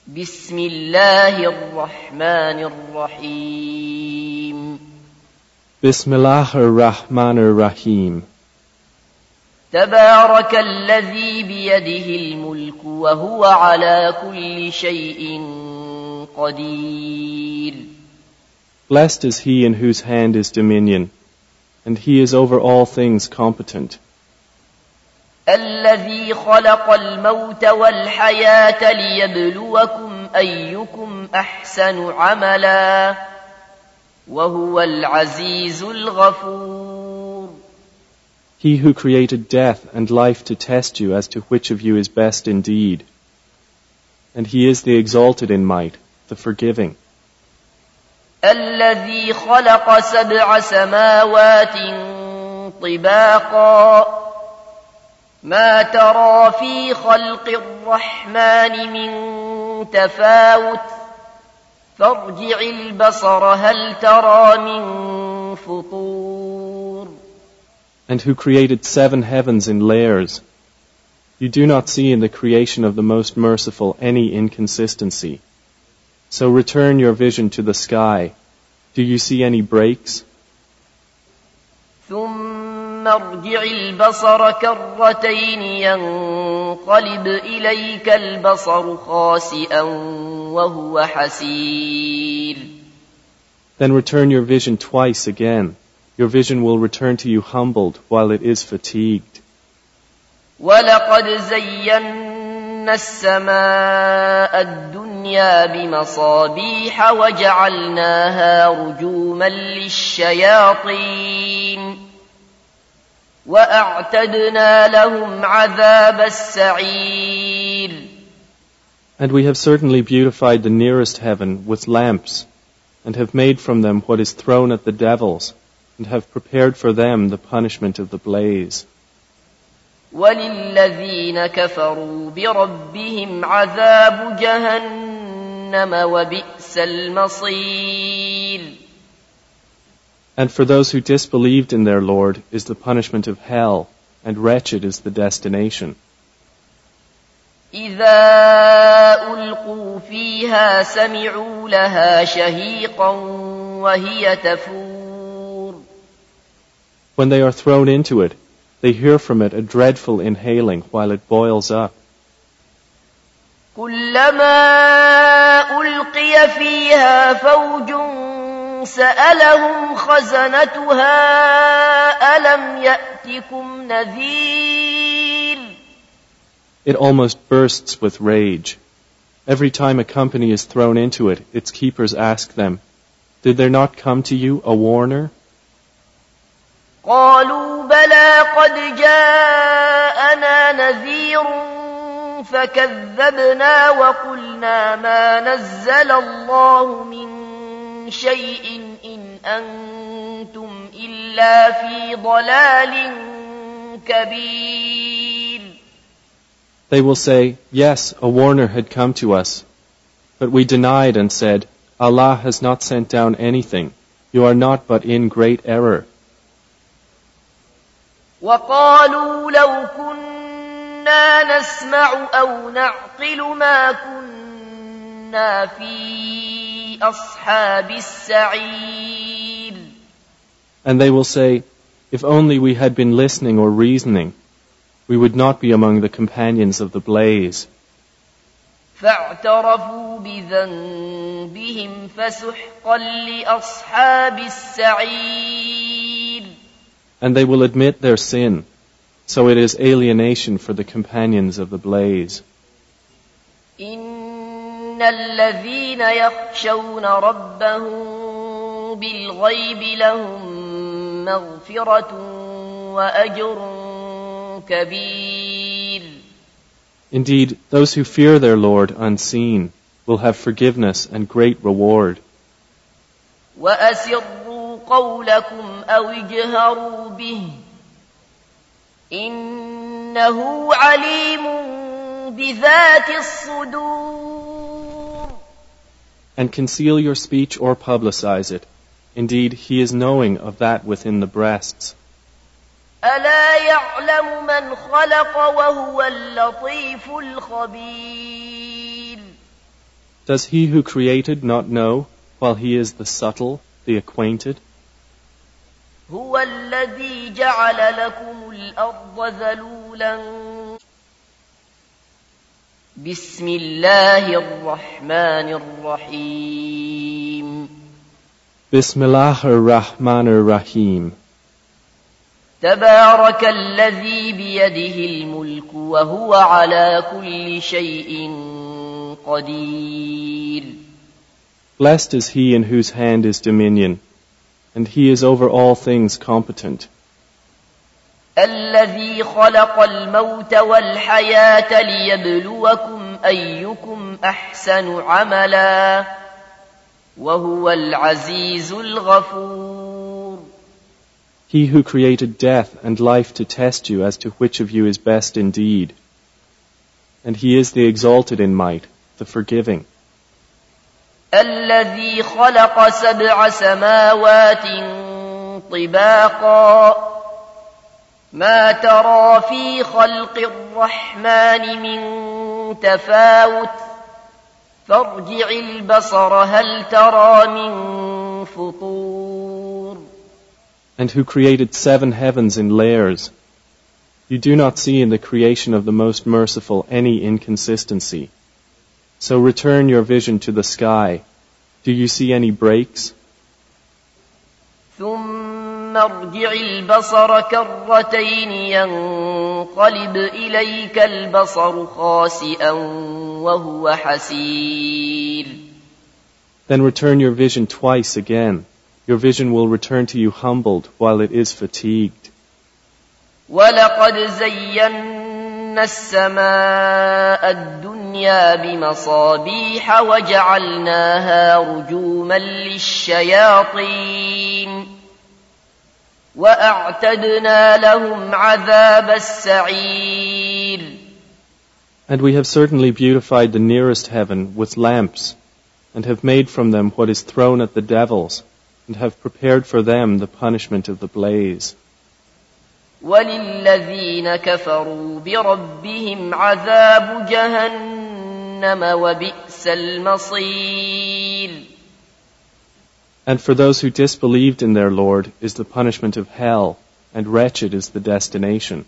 بسم الله الرحمن الرحيم بسم الله الرحمن الرحيم تبارك الذي بيده الملك وهو على كل شيء قدير. Blessed is he in whose hand is dominion, and he is over all things competent. الذي خلق الموت والحياة ليبلوكم أيكم أحسن عملا وهو العزيز الغفور. He who created death and life to test you as to which of you is best indeed. And he is the exalted in might, the forgiving. الذي خلق 7 سماوات طباقا ما ترى في خلق الرحمن من تفاوت فارجع البصر هل ترى من فطور. And who created 7 heavens in layers. You do not see in the creation of the Most Merciful any inconsistency. So return your vision to the sky. Do you see any breaks? ثم ارجع البصر كرتين ينقلب إليك البصر خاسئا وهو حسير. Then return your vision twice again. Your vision will return to you humbled while it is fatigued. وَلَقَدْ زَيَّنَّا السَّمَاءَ الدُّنْيَا بِمَصَابِيحَ وَجَعَلْنَاهَا رُجُومًا لِلشَّيَاطِينِ وَأَعْتَدْنَا لَهُمْ عَذَابَ السَّعِيرِ. And we have certainly beautified the nearest heaven with lamps, and have made from them what is thrown at the devils, and have prepared for them the punishment of the blaze. وَلِلَّذِينَ كَفَرُوا بِرَبِّهِمْ عَذَابُ جَهَنَّمَ وَبِئْسَ الْمَصِيرُ. And for those who disbelieved in their Lord is the punishment of hell, and wretched is the destination. إِذَا أُلْقُوا فِيهَا سَمِعُوا لَهَا شَهِيقًا وَهِيَ تَفُورُ. When they are thrown into it, they hear from it a dreadful inhaling while it boils up. كُلَّمَا أُلْقِيَ فِيهَا فَوْجٌ سَأَلَهُمْ خَزَنَتُهَا أَلَمْ يَأْتِكُمْ نَذِيرٌ. It almost bursts with rage. Every time a company is thrown into it, its keepers ask them, "Did there not come to you a warner?" قالوا بلى قد جاءنا نذير فكذبنا وقلنا ما نزل الله من شيء إن أنتم إلا في ضلال كبير. They will say, "Yes, a warner had come to us." But we denied and said, "Allah has not sent down anything. You are not but in great error." وقالوا لو كنا نسمع أو نعقل ما كنا في أصحاب السعير. And they will say, "If only we had been listening or reasoning, we would not be among the companions of the blaze." فاعترفوا بذنبهم فسحقا لأصحاب السعير. And they will admit their sin, so it is alienation for the companions of the blaze. إن الذين يخشون ربهم بالغيب لهم مغفرة وأجر كبير. Indeed, those who fear their Lord unseen will have forgiveness and great reward. وأسروا قولكم أو اجهروا به إنه عليم بذات الصدور. And conceal your speech or publicize it. Indeed, he is knowing of that within the breasts. ألا يعلم من خلق وهو اللطيف الخبير. Does he who created not know, while he is the subtle, the acquainted? هو الذي جعل لكم الأرض ذلولا بسم الله الرحمن الرحيم بسم الله الرحمن الرحيم تبارك الذي بيده الملك وهو على كل شيء قدير. Blessed is he in whose hand is dominion, and he is over all things competent. الذي خلق الموت والحياة ليبلوكم أيكم أحسن عملا وهو العزيز الغفور. He who created death and life to test you as to which of you is best indeed. And he is the exalted in might, the forgiving. الذي خلق 7 سماوات طباقا ما ترى في خلق الرحمن من تفاوت فارجع البصر هل ترى من فطور. And who created 7 heavens in layers. You do not see in the creation of the Most Merciful any inconsistency. So return your vision to the sky. Do you see any breaks? ثم ارجع البصر كرتين ينقلب إليك البصر خاسئا وهو حسير. Then return your vision twice again. Your vision will return to you humbled while it is fatigued. وَلَقَدْ زَيَّنَّا السَّمَاءَ الدُّنْيَا بِمَصَابِيحَ وَجَعَلْنَاهَا رُجُومًا لِلشَّيَاطِينِ وَأَعْتَدْنَا لَهُمْ عَذَابَ السَّعِيرِ. And we have certainly beautified the nearest heaven with lamps, and have made from them what is thrown at the devils, and have prepared for them the punishment of the blaze. وَلِلَّذِينَ كَفَرُوا بِرَبِّهِمْ عَذَابُ جَهَنَّمَ وَبِئْسَ الْمَصِيرُ. And for those who disbelieved in their Lord is the punishment of hell, and wretched is the destination.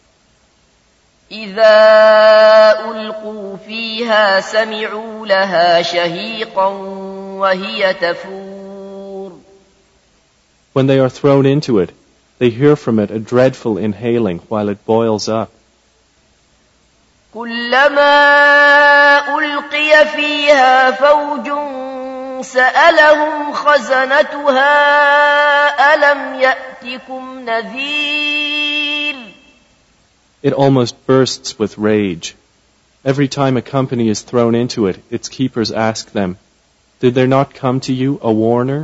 إِذَا أُلْقُوا فِيهَا سَمِعُوا لَهَا شَهِيقًا وَهِيَ تَفُورُ. When they are thrown into it, they hear from it a dreadful inhaling while it boils up. كُلَّمَا أُلْقِيَ فِيهَا فَوْجٌ سَأَلَهُمْ خَزَنَتُهَا أَلَمْ يَأْتِكُمْ نَذِيرٌ. It almost bursts with rage. Every time a company is thrown into it, its keepers ask them, "Did there not come to you a warner?"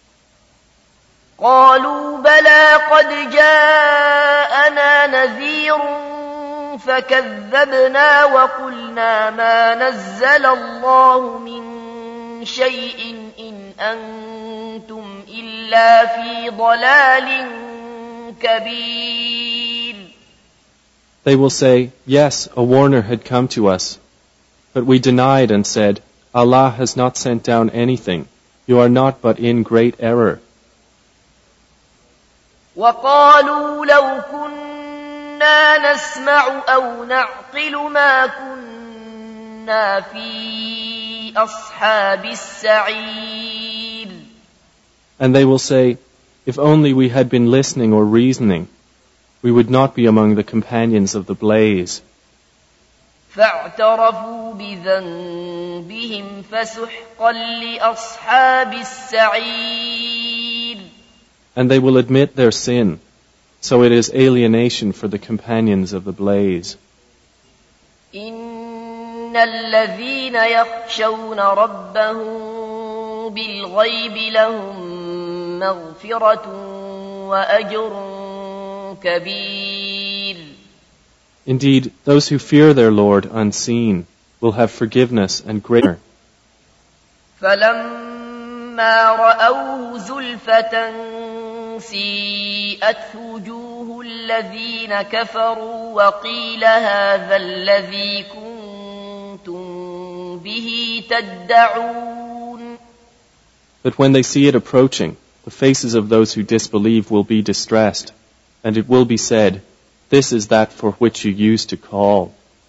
قالوا بلى قد جاءنا نذير فكذبنا وقلنا ما نزل الله من شيء إن أنتم إلا في ضلال كبير. They will say, "Yes, a warner had come to us." But we denied and said, "Allah has not sent down anything. You are not but in great error." وقالوا لو كنا نسمع أو نعقل ما كنا في أصحاب السعير. And they will say, "If only we had been listening or reasoning, we would not be among the companions of the blaze." فاعترفوا بذنبهم فسحقا لأصحاب السعير. And they will admit their sin, so it is alienation for the companions of the blaze. إن الذين يخشون ربهم بالغيب لهم مغفرة وأجر كبير. Indeed, those who fear their Lord unseen will have forgiveness and greater. فلما رأوه زلفة سيئت وجوه الذين كفروا وقيل هذا الذي كنتم كنتم به تدعون. But when they see it approaching, the faces of those who disbelieve will be distressed, and it will be said, "This is that for which you used to call."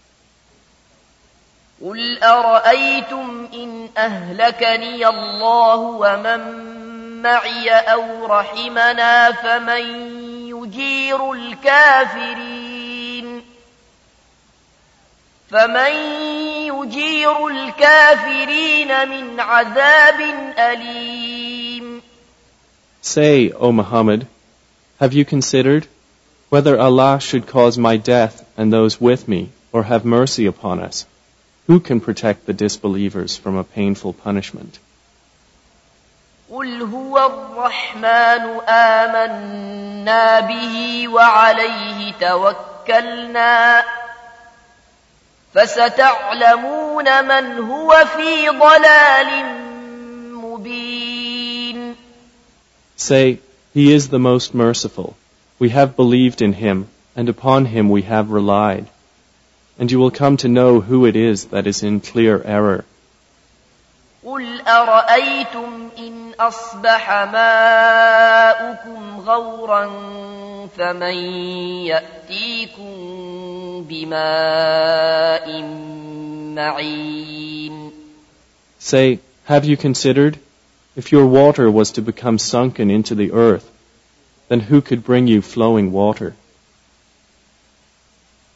قل أرأيتم إن أهلكني الله ومن معي أو رحمنا فمن يجير الكافرين من عذاب أليم. Say, O Muhammad, have you considered whether Allah should cause my death and those with me, or have mercy upon us? Who can protect the disbelievers from a painful punishment? قل هو الرحمن آمنا به وعليه توكلنا فستعلمون من هو في ضلال مبين. Say, He is the most merciful. We have believed in Him, and upon Him we have relied. And you will come to know who it is that is in clear error. قل أرأيتم إن أصبح ماؤكم غورا فمن يأتيكم بماء معين. Say, have you considered, if your water was to become sunken into the earth, then who could bring you flowing water?